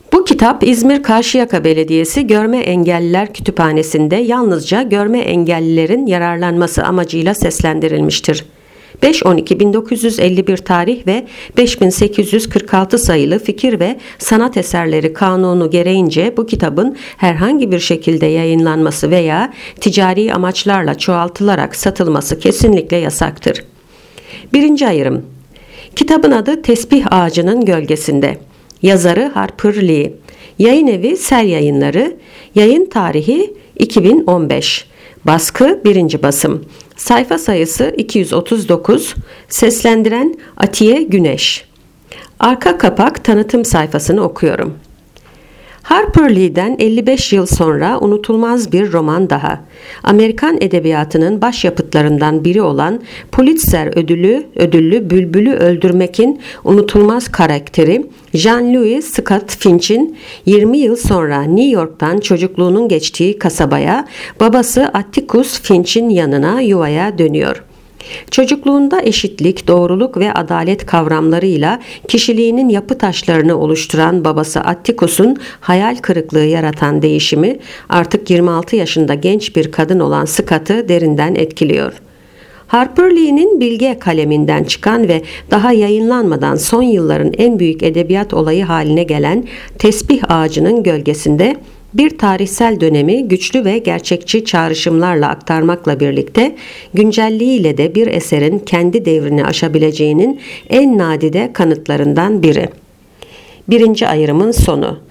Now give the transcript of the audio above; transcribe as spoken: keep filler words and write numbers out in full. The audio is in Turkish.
Bu kitap İzmir Karşıyaka Belediyesi Görme Engelliler Kütüphanesi'nde yalnızca görme engellilerin yararlanması amacıyla seslendirilmiştir. beş on iki bin dokuz yüz elli bir tarih ve beş bin sekiz yüz kırk altı sayılı Fikir ve Sanat Eserleri Kanunu gereğince bu kitabın herhangi bir şekilde yayınlanması veya ticari amaçlarla çoğaltılarak satılması kesinlikle yasaktır. Birinci ayrım. Kitabın adı Tesbih Ağacının Gölgesinde. Yazarı Harper Lee. Yayın evi Sel Yayınları. Yayın tarihi iki bin on beş. Baskı birinci basım. Sayfa sayısı iki yüz otuz dokuz. Seslendiren Atiye Güneş. Arka kapak tanıtım sayfasını okuyorum. Harper Lee'den elli beş yıl sonra unutulmaz bir roman daha. Amerikan edebiyatının başyapıtlarından biri olan Pulitzer ödülü ödüllü Bülbül'ü Öldürmek'in unutulmaz karakteri Jean-Louis Scott Finch'in yirmi yıl sonra New York'tan çocukluğunun geçtiği kasabaya, babası Atticus Finch'in yanına, yuvaya dönüyor. Çocukluğunda eşitlik, doğruluk ve adalet kavramlarıyla kişiliğinin yapı taşlarını oluşturan babası Atticus'un hayal kırıklığı yaratan değişimi artık yirmi altı yaşında genç bir kadın olan Scott'ı derinden etkiliyor. Harper Lee'nin bilge kaleminden çıkan ve daha yayınlanmadan son yılların en büyük edebiyat olayı haline gelen Tesbih Ağacının Gölgesinde bir tarihsel dönemi güçlü ve gerçekçi çağrışımlarla aktarmakla birlikte güncelliğiyle de bir eserin kendi devrini aşabileceğinin en nadide kanıtlarından biri. Birinci ayrımın sonu.